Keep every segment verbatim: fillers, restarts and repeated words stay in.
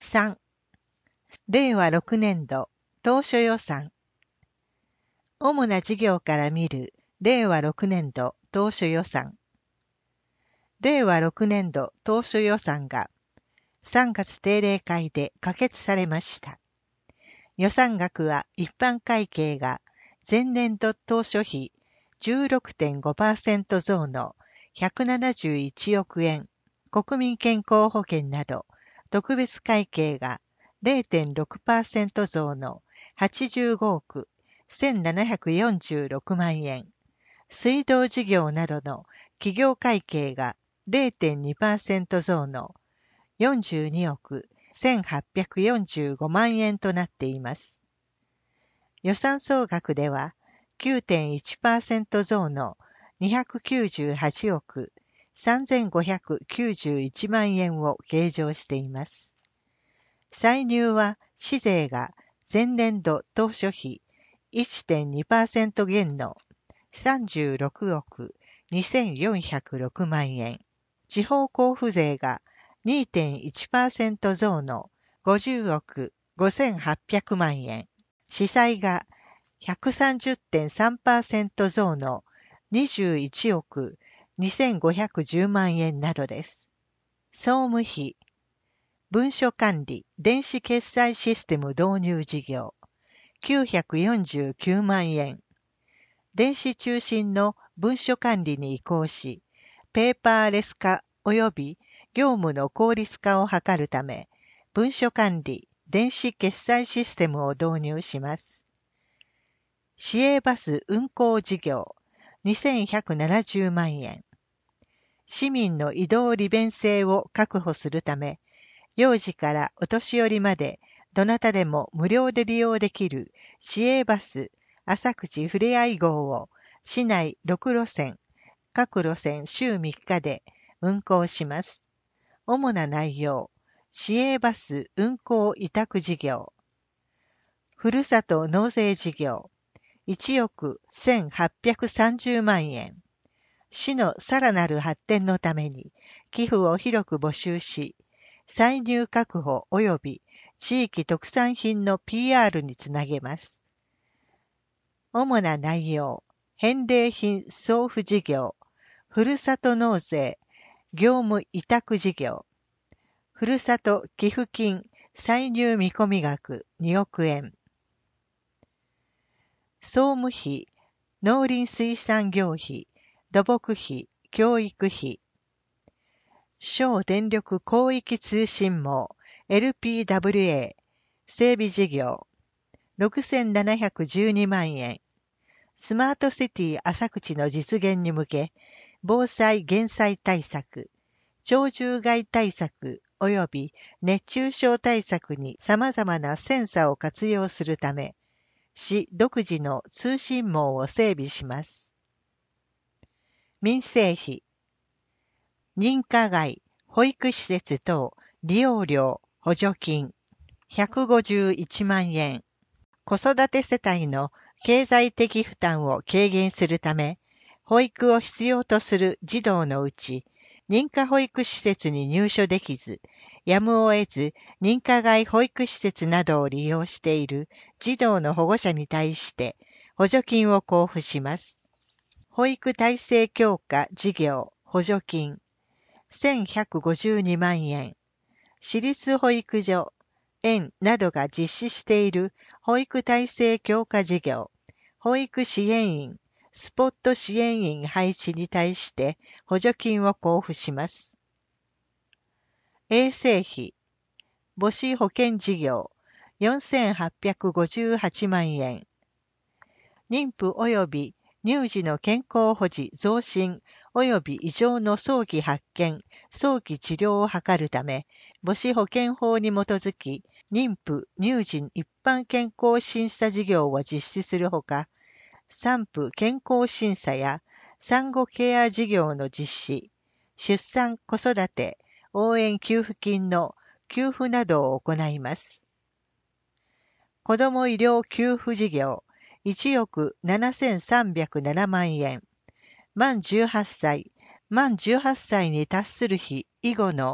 さん、れいわろくねんど当初予算。主な事業から見るれいわろくねんど当初予算。れいわろくねんど当初予算がさんがつ定例会で可決されました。予算額は一般会計が前年度当初比 じゅうろくてんごパーセント 増のひゃくななじゅういちおくえん、国民健康保険など特別会計が れいてんろくパーセント 増のはちじゅうごおくせんななひゃくよんじゅうろくまんえん、水道事業などの企業会計が れいてんにパーセント 増のよんじゅうにおくせんはっぴゃくよんじゅうごまんえんとなっています。予算総額では きゅうてんいちパーセント 増のにひゃくきゅうじゅうはちおくさんぜんごひゃくきゅうじゅういちまんえんを計上しています。歳入は市税が前年度当初比 いってんにパーセント 減のさんじゅうろくおくにせんよんひゃくろくまんえん、地方交付税が にてんいちパーセント 増のごじゅうおくごせんはっぴゃくまんえん、市債が ひゃくさんじゅってんさんパーセント 増のにじゅういちおくにせんごひゃくじゅうまんえんなどです。総務費、文書管理電子決済システム導入事業きゅうひゃくよんじゅうきゅうまんえん、電子中心の文書管理に移行し、ペーパーレス化及び業務の効率化を図るため、文書管理電子決済システムを導入します。市営バス運行事業にせんひゃくななじゅうまんえん、市民の移動利便性を確保するため、幼児からお年寄りまでどなたでも無料で利用できる市営バス浅口ふれあい号を市内ろくろせん、各路線週みっかで運行します。主な内容、市営バス運行委託事業、ふるさと納税事業、いちおくせんはっぴゃくさんじゅうまんえん、市のさらなる発展のために寄付を広く募集し、歳入確保及び地域特産品の ピーアール につなげます。主な内容、返礼品送付事業、ふるさと納税、業務委託事業、ふるさと寄付金歳入見込み額におくえん、総務費、農林水産業費、土木費、教育費、小電力広域通信網 エルピーダブリューエー 整備事業ろくせんななひゃくじゅうにまんえん、スマートシティ浅口の実現に向け防災減災対策、鳥獣害対策及び熱中症対策に様々なセンサを活用するため、市独自の通信網を整備します。民生費、認可外、保育施設等利用料補助金ひゃくごじゅういちまんえん、子育て世帯の経済的負担を軽減するため、保育を必要とする児童のうち、認可保育施設に入所できず、やむを得ず認可外保育施設などを利用している児童の保護者に対して補助金を交付します。保育体制強化事業補助金せんひゃくごじゅうにまんえん、私立保育所、園などが実施している保育体制強化事業、保育支援員、スポット支援員配置に対して補助金を交付します。衛生費、母子保健事業よんせんはっぴゃくごじゅうはちまんえん、妊婦及び乳児の健康保持増進及び異常の早期発見、早期治療を図るため、母子保健法に基づき、妊婦、乳児一般健康審査事業を実施するほか、産婦健康審査や産後ケア事業の実施、出産子育て応援給付金の給付などを行います。子ども医療給付事業いちおくななせんさんびゃくななまんえん、満じゅうはっさい、満じゅうはっさいに達する日以後の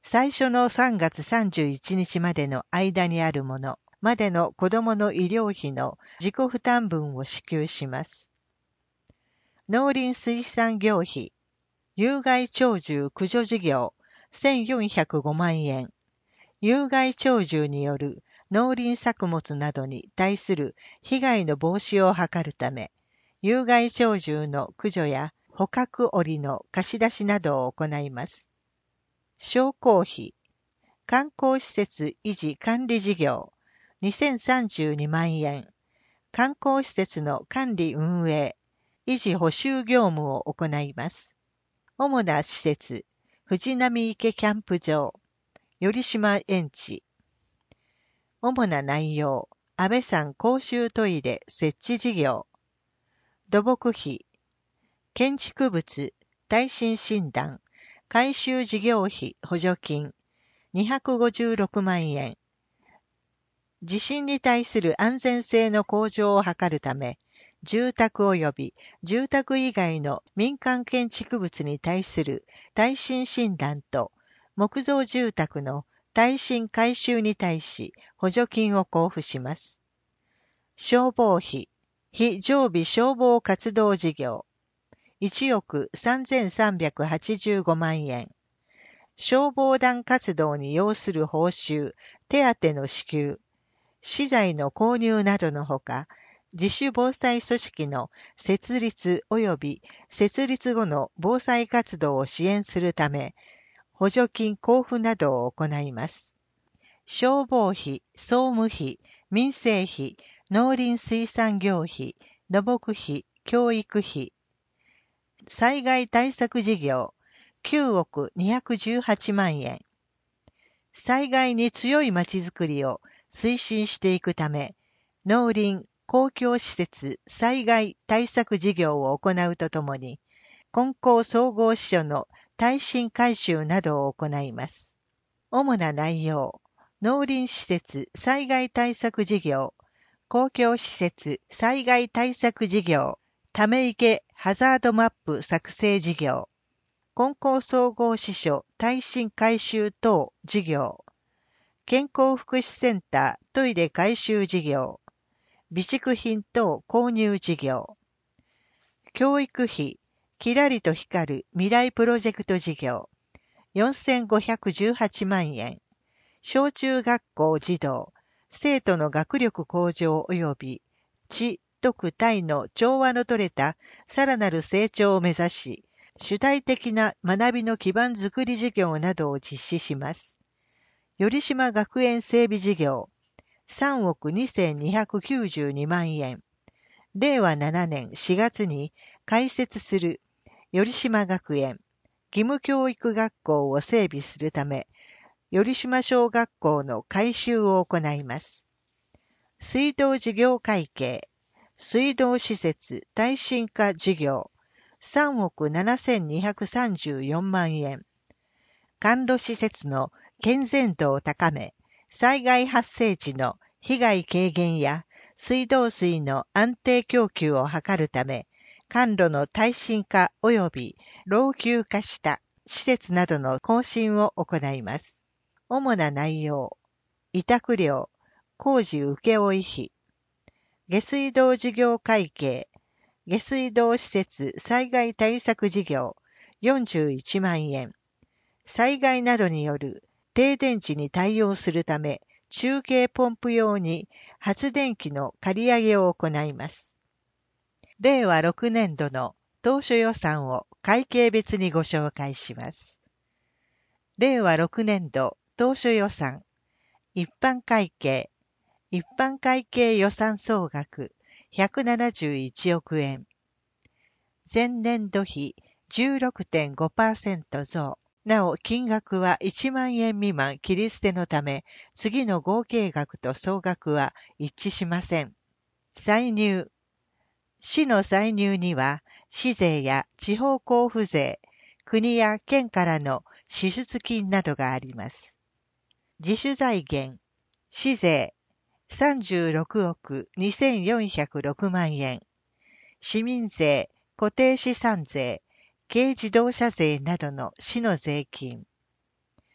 最初のさんがつさんじゅういちにちまでの間にあるものまでの子どもの医療費の自己負担分を支給します。農林水産業費、有害鳥獣駆除事業せんよんひゃくごまんえん、有害鳥獣による農林作物などに対する被害の防止を図るため、有害鳥獣の駆除や捕獲檻の貸し出しなどを行います。商工費、観光施設維持管理事業にせんさんじゅうにまんえん、観光施設の管理運営、維持補修業務を行います。主な施設、藤波池キャンプ場、頼島園地。主な内容、安倍山公衆トイレ設置事業。土木費、建築物、耐震診断、改修事業費補助金、にひゃくごじゅうろくまんえん。地震に対する安全性の向上を図るため、住宅及び住宅以外の民間建築物に対する耐震診断と木造住宅の耐震改修に対し補助金を交付します。消防費、非常備消防活動事業、いちおくさんぜんさんびゃくはちじゅうごまんえん。消防団活動に要する報酬、手当の支給、資材の購入などのほか、自主防災組織の設立及び設立後の防災活動を支援するため、補助金交付などを行います。消防費、総務費、民生費、農林水産業費、土木費、教育費。災害対策事業、きゅうおくにひゃくじゅうはちまんえん。災害に強いまちづくりを推進していくため、農林公共施設災害対策事業を行うとともに、金光総合支所の耐震改修などを行います。主な内容、農林施設災害対策事業、公共施設災害対策事業、ため池ハザードマップ作成事業、金光総合支所耐震改修等事業、健康福祉センタートイレ改修事業、備蓄品等購入事業、教育費、きらりと光る未来プロジェクト事業、よんせんごひゃくじゅうはちまんえん、小中学校児童、生徒の学力向上及び知、徳、体の調和の取れたさらなる成長を目指し、主体的な学びの基盤づくり事業などを実施します。頼島学園整備事業、さんおくにせんにひゃくきゅうじゅうにまんえん。れいわななねんしがつに開設する頼島学園義務教育学校を整備するため、頼島小学校の改修を行います。水道事業会計、水道施設耐震化事業、さんおくななせんにひゃくさんじゅうよんまんえん。管路施設の健全度を高め、災害発生時の被害軽減や水道水の安定供給を図るため、管路の耐震化及び老朽化した施設などの更新を行います。主な内容、委託料、工事請負費、下水道事業会計、下水道施設災害対策事業よんじゅういちまんえん、災害などによる停電時に対応するため、中継ポンプ用に発電機の借り上げを行います。れいわろくねんどの当初予算を会計別にご紹介します。れいわろくねんど当初予算、一般会計、一般会計予算総額ひゃくななじゅういちおくえん。前年度比 じゅうろくてんごパーセント 増。なお、金額はいちまんえん未満切り捨てのため、次の合計額と総額は一致しません。歳入。市の歳入には、市税や地方交付税、国や県からの支出金などがあります。自主財源。市税さんじゅうろくおくにせんよんひゃくろくまんえん。市民税、固定資産税、軽自動車税などの市の税金。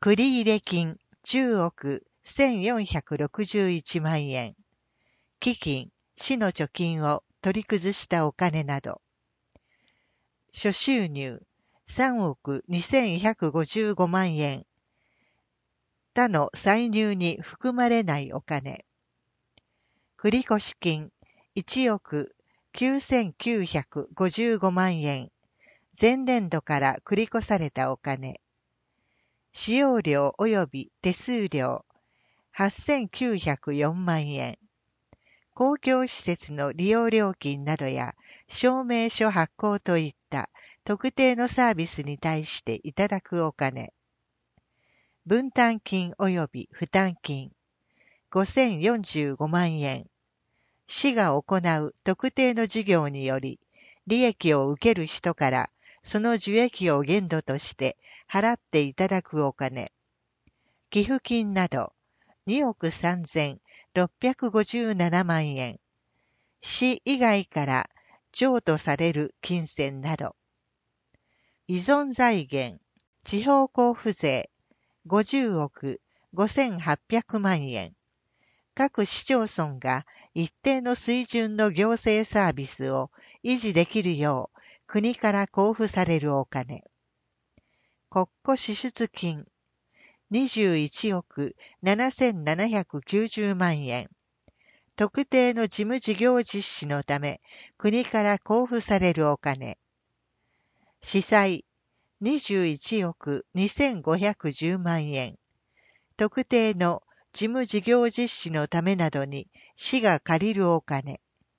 繰入金じゅうおくせんよんひゃくろくじゅういちまんえん、基金、市の貯金を取り崩したお金など、諸収入さんおくにせんひゃくごじゅうごまんえん、他の歳入に含まれないお金、繰越金いちおくきゅうせんきゅうひゃくごじゅうごまんえん、前年度から繰り越されたお金、使用料及び手数料はっせんきゅうひゃくよんまんえん、公共施設の利用料金などや証明書発行といった特定のサービスに対していただくお金、分担金及び負担金ごせんよんじゅうごまんえん、市が行う特定の事業により利益を受ける人からその受益を限度として払っていただくお金、寄付金などにおくさんぜんろっぴゃくごじゅうななまんえん、市以外から譲渡される金銭など、依存財源、地方交付税ごじゅうおくごせんはっぴゃくまんえん、各市町村が一定の水準の行政サービスを維持できるよう国から交付されるお金、国庫支出金にじゅういちおくななせんななひゃくきゅうじゅうまんえん、特定の事務事業実施のため国から交付されるお金、司祭にじゅういちおくにせんごひゃくじゅうまんえん、特定の事務事業実施のためなどに市が借りるお金、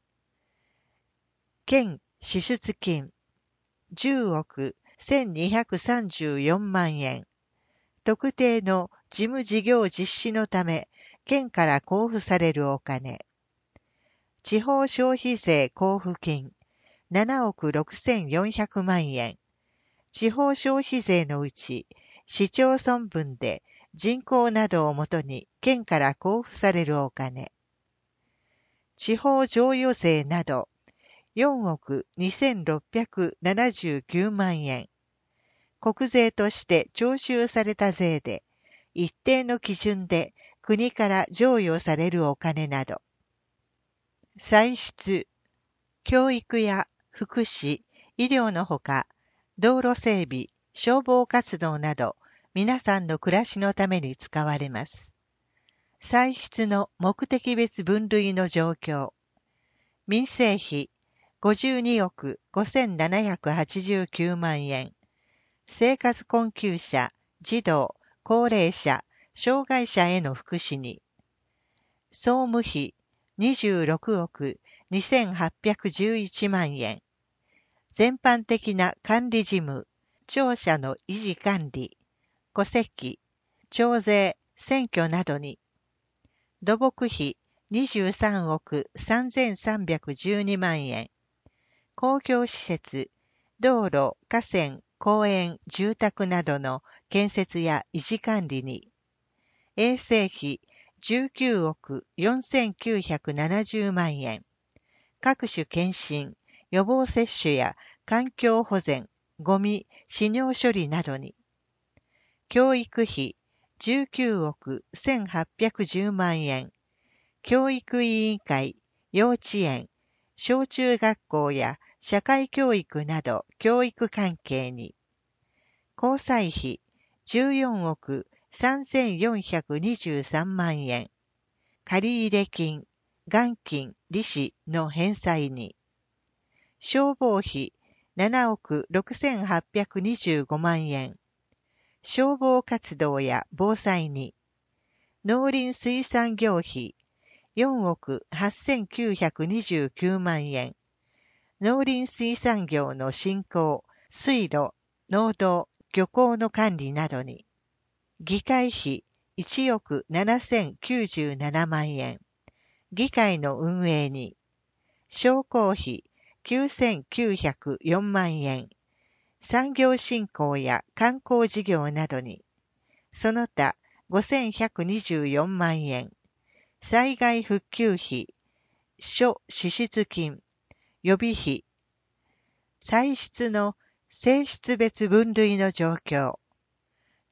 県支出金じゅうおくせんにひゃくさんじゅうよんまんえん、特定の事務事業実施のため県から交付されるお金、地方消費税交付金ななおくろくせんよんひゃくまんえん、地方消費税のうち市町村分で人口などをもとに県から交付されるお金、地方譲与税などよんおくにせんろっぴゃくななじゅうきゅうまんえん、国税として徴収された税で一定の基準で国から譲与されるお金など、歳出、教育や福祉、医療のほか、道路整備、消防活動など皆さんの暮らしのために使われます。歳出の目的別分類の状況、民生費ごじゅうにおくごせんななひゃくはちじゅうきゅうまんえん、生活困窮者、児童、高齢者、障害者への福祉に、総務費にじゅうろくおくにせんはっぴゃくじゅういちまんえん、全般的な管理事務、庁舎の維持管理、戸籍、徴税、選挙などに、土木費にじゅうさんおくさんぜんさんびゃくじゅうにまんえん、公共施設、道路、河川、公園、住宅などの建設や維持管理に、衛生費じゅうきゅうおくよんせんきゅうひゃくななじゅうまんえん、各種検診、予防接種や環境保全、ゴミ、死尿処理などに、教育費じゅうきゅうおくせんはっぴゃくじゅうまんえん、教育委員会、幼稚園、小中学校や社会教育など教育関係に、交際費じゅうよんおくさんぜんよんひゃくにじゅうさんまんえん、借入金、元金、利子の返済に、消防費ななおくろくせんはっぴゃくにじゅうごまんえん、消防活動や防災に、農林水産業費よんおくはっせんきゅうひゃくにじゅうきゅうまんえん、農林水産業の振興、水路、農道、漁港の管理などに、議会費いちおくななせんきゅうじゅうななまんえん、議会の運営に、商工費きゅうせんきゅうひゃくよんまんえん、産業振興や観光事業などに、その他ごせんひゃくにじゅうよんまんえん、災害復旧費、諸支出金、予備費、歳出の性質別分類の状況、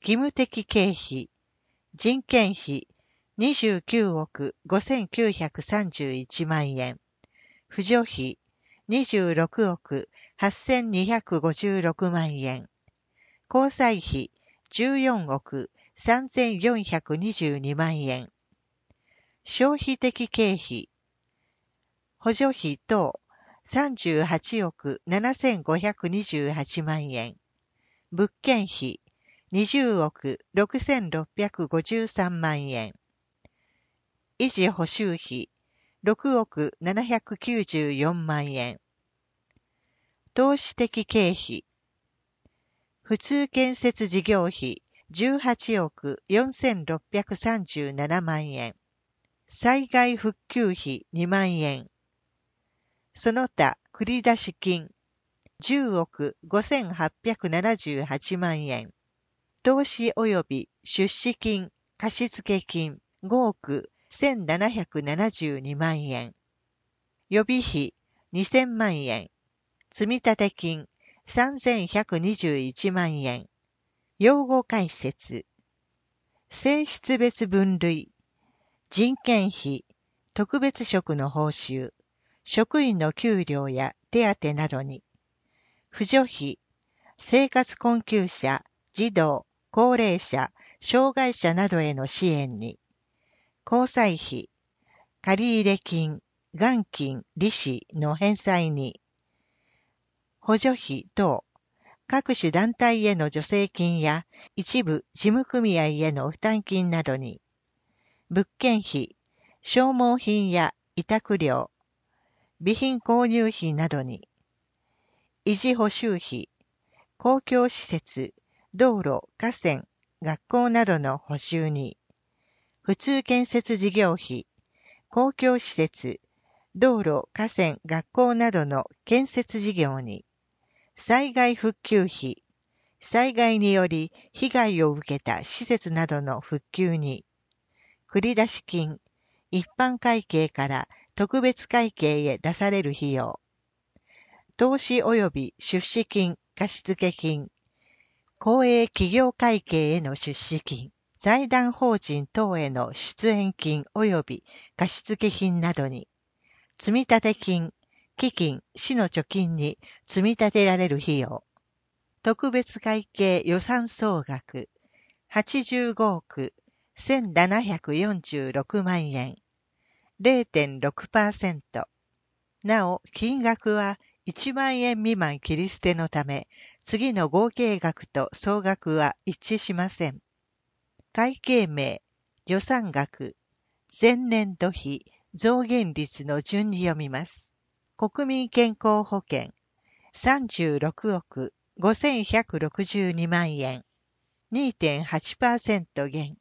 義務的経費、人件費にじゅうきゅうおくごせんきゅうひゃくさんじゅういちまんえん、扶助費にじゅうろくおくはっせんにひゃくごじゅうろくまんえん、交際費じゅうよんおくさんぜんよんひゃくにじゅうにまんえん、消費的経費、補助費等さんじゅうはちおくななせんごひゃくにじゅうはちまんえん、物件費にじゅうおくろくせんろっぴゃくごじゅうさんまんえん、維持補修費ろくおくななひゃくきゅうじゅうよんまんえん、投資的経費、普通建設事業費じゅうはちおくよんせんろっぴゃくさんじゅうななまんえん、災害復旧費にまんえん、その他繰出金じゅうおくごせんはっぴゃくななじゅうはちまんえん、投資及び出資金、貸付金ごおくせんななひゃくななじゅうにまんえん、予備費にせんまんえん、積立金さんぜんひゃくにじゅういちまんえん、用語解説、性質別分類、人件費、特別職の報酬、職員の給料や手当などに、扶助費、生活困窮者、児童、高齢者、障害者などへの支援に、交際費、借入金、元金、利子の返済に、補助費等、各種団体への助成金や一部事務組合への負担金などに、物件費、消耗品や委託料、備品購入費などに、維持補修費、公共施設、道路、河川、学校などの補修に、普通建設事業費、公共施設、道路、河川、学校などの建設事業に、災害復旧費、災害により被害を受けた施設などの復旧に、繰出金、一般会計から特別会計へ出される費用、投資及び出資金、貸付金、公営企業会計への出資金、財団法人等への出演金及び貸付金などに、積立金、基金、市の貯金に積み立てられる費用、特別会計予算総額はちじゅうごおくせんななひゃくよんじゅうろくまんえん、れいてんろくパーセント。なお、金額はいちまんえん未満切り捨てのため、次の合計額と総額は一致しません。会計名、予算額、前年度比、増減率の順に読みます。国民健康保険、さんじゅうろくおくごせんひゃくろくじゅうにまんえん、にてんはちパーセント 減。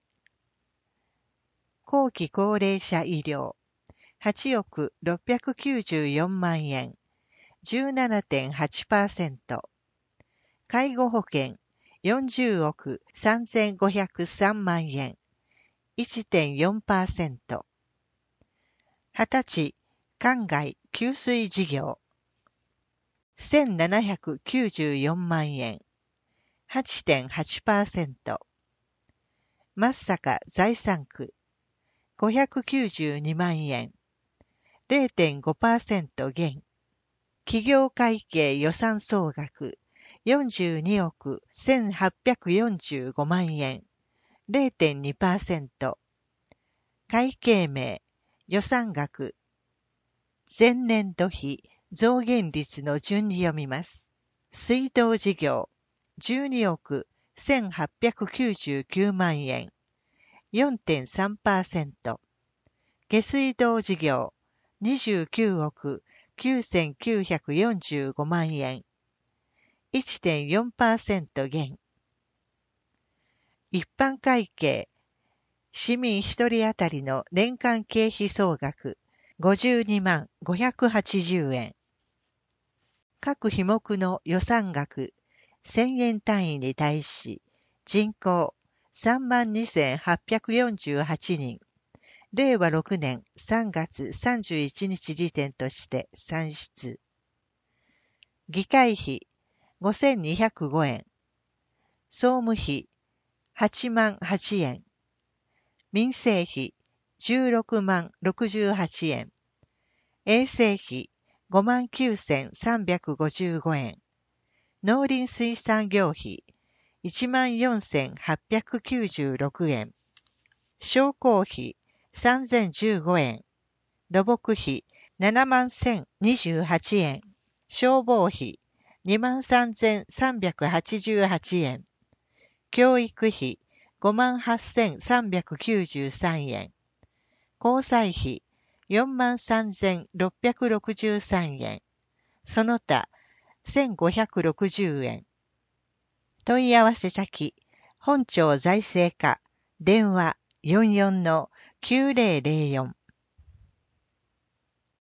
後期高齢者医療、はちおくろっぴゃくきゅうじゅうよんまんえん、じゅうななてんはちパーセント。介護保険、よんじゅうおくさんぜんごひゃくさんまんえん、いってんよんパーセント。はたち、灌漑給水事業、せんななひゃくきゅうじゅうよんまんえん、はちてんはちパーセント。松阪財産区、ごひゃくきゅうじゅうにまんえん、れいてんごパーセント 減。企業会計予算総額、よんじゅうにおくせんはっぴゃくよんじゅうごまんえん、れいてんにパーセント。会計名、予算額、前年度比、増減率の順に読みます。水道事業、じゅうにおくせんはっぴゃくきゅうじゅうきゅうまんえん、よんてんさんパーセント。下水道事業、にじゅうきゅうおくきゅうせんきゅうひゃくよんじゅうごまんえん、いってんよんパーセント 減。一般会計、市民一人当たりの年間経費総額、ごじゅうにまんごひゃくはちじゅうえん。各費目の予算額、せんえん単位に対し、人口さんまんにせんはっぴゃくよんじゅうはちにん、れいわろくねんさんがつさんじゅういちにち時点として算出。議会費ごせんにひゃくごえん、総務費はちまんはちえん。民生費じゅうろくまんろくじゅうはちえん。衛生費ごまんきゅうせんさんびゃくごじゅうごえん。農林水産業費いちまんよんせんはっぴゃくきゅうじゅうろくえん。商工費さんぜんじゅうごえん。土木費ななまんせんにじゅうはちえん。消防費にまんさんぜんさんびゃくはちじゅうはちえん。教育費ごまんはっせんさんびゃくきゅうじゅうさんえん。交際費よんまんさんぜんろっぴゃくろくじゅうさんえん。その他せんごひゃくろくじゅうえん。問い合わせ先、本庁財政課、電話よんじゅうよんのきゅうぜろぜろよん。